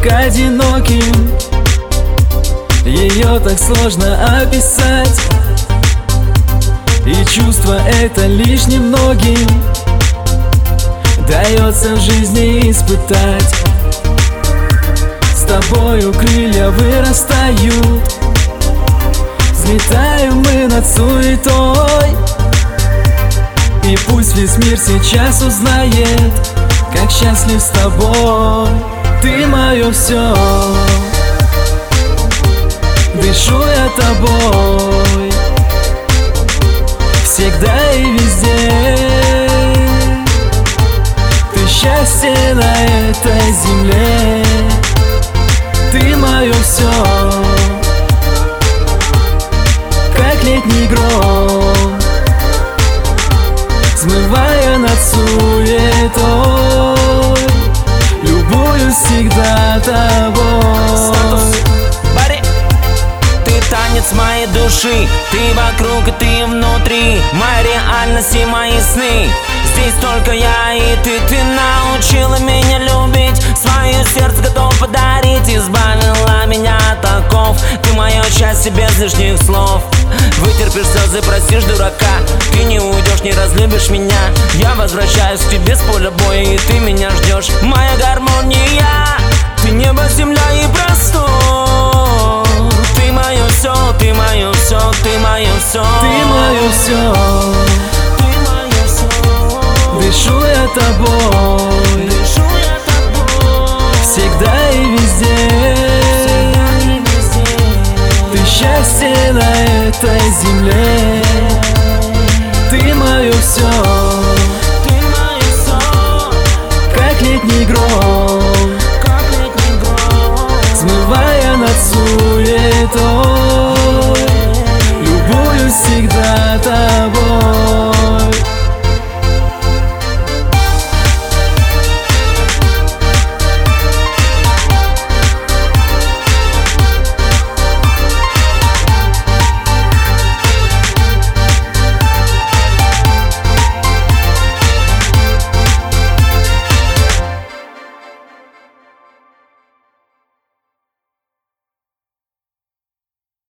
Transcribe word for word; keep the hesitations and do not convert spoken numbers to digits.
так одиноким, ее так сложно описать, и чувство это лишь немногим дается в жизни испытать. С тобою крылья вырастают, взлетаем мы над суетой, и пусть весь мир сейчас узнает, как счастлив с тобой. Ты мое все, дышу я тобой, всегда и везде. Ты счастье на этой земле, ты мое все, как летний гром, смывая над суетой, любуюсь всегда тобой. Ты танец моей души, ты вокруг и ты внутри, моя реальность и мои сны. Здесь только я и ты, ты научила меня любить, свое сердце готов подарить, избавила меня от оков. Ты мое счастье без лишних слов, вытерпишь слезы, простишь дурака. Ты не уйдешь, не разлюбишь меня, я возвращаюсь к тебе с поля боя, и ты меня ждешь. Моя гармония, ты небо, земля и простор. Ты мое все, ты мое все, ты мое все, ты мое все, дышу я тобой, дышу я тобой, всегда и везде. всегда и везде. Ты счастье на этой земле, ты моя